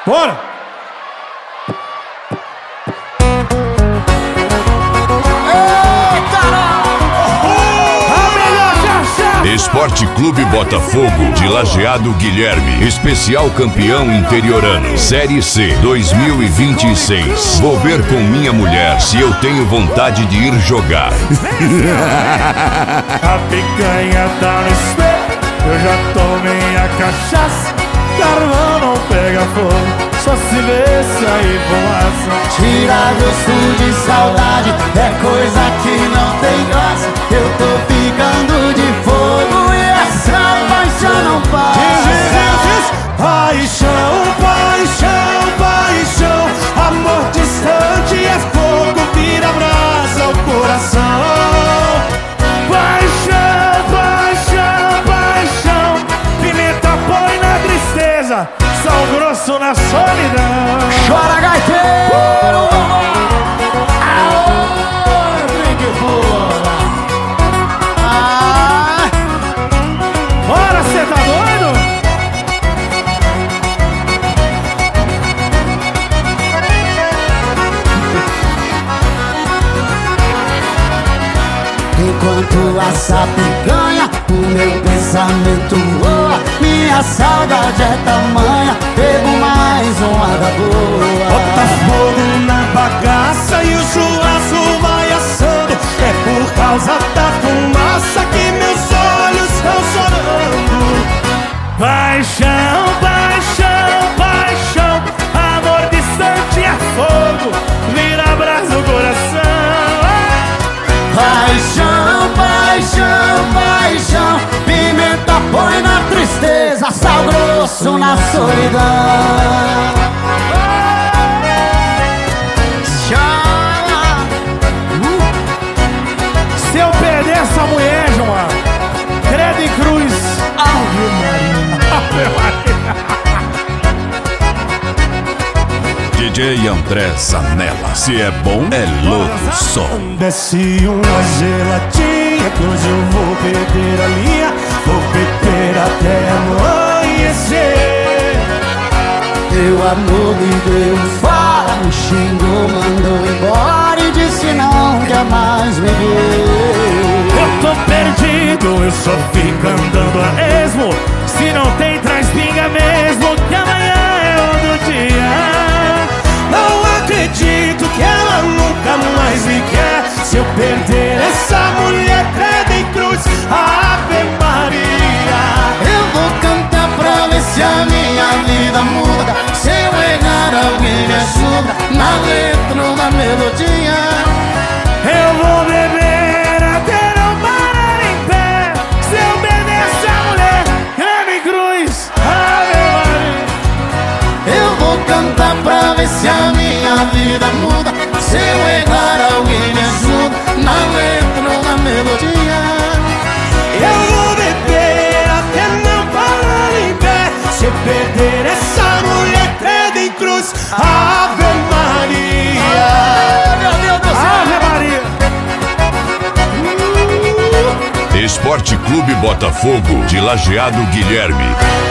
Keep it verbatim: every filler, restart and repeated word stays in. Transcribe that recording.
Bora! Esporte Clube Botafogo de Lajeado Guilherme, especial campeão interiorano, Série C dois mil e vinte e seis. Vou ver com minha mulher se eu tenho vontade de ir jogar. A picanha tá no espelho, eu já tomei a cachaça. Carvão não pega fogo, só se vê sair fumaça. Tira gosto de saudade, é coisa que não tem graça. Eu tô ficando de fogo e essa paixão não passa. Paixão, paixão, paixão. Amor distante é fogo, vira brasa ao coração. Paixão, paixão, paixão. Pimenta põe na tristeza, sal grosso na solidão. Chora, gaiteiro! Aô, brinque fora! Ah! Bora, cê tá doido? Enquanto essa picanha, o meu pensamento voa. Minha saudade é tamanha, bebo mais uma da boa. Bota fogo na bagaça e o churrasco vai assando. É por causa da fumaça que meus olhos estão chorando. Paixão, paixão, paixão. Amor distante é fogo, vira brasa no coração. Paixão, paixão, paixão. Pimenta põe na tristeza, sal grosso na solidão. Chama. Se eu perder essa mulher, João, credo em cruz. Ave Maria. Ave Maria. D J André Zanella, se é bom, é lodo só. Desce uma gelatina que hoje eu vou perder a linha. Vou beber até amanhecer. Meu amor me deu um fora, me xingou, mandou embora e disse não quer mais me ver. Eu tô perdido, eu só fico andando a esmo. Se não tem, traz pinga mesmo, que amanhã é outro dia. Não acredito que ela nunca mais me quer. Se eu perder essa mulher, credo em cruz, Ave Maria. Eu vou cantar pra ver se a minha vida muda. Se eu errar alguém me ajuda, na letra ou na melodia. Eu vou beber até não parar em pé. Se eu perder essa mulher, credo em cruz, Ave Maria. Eu vou cantar pra ver se a minha vida muda. Se eu errar alguém me ajuda, na letra ou na melodia. Eu vou beber até não parar em pé. Se eu perder essa mulher, credo em cruz, Ave Maria. Meu Deus do céu. Ave Maria. Esporte Clube Botafogo de Lajeado Guilherme.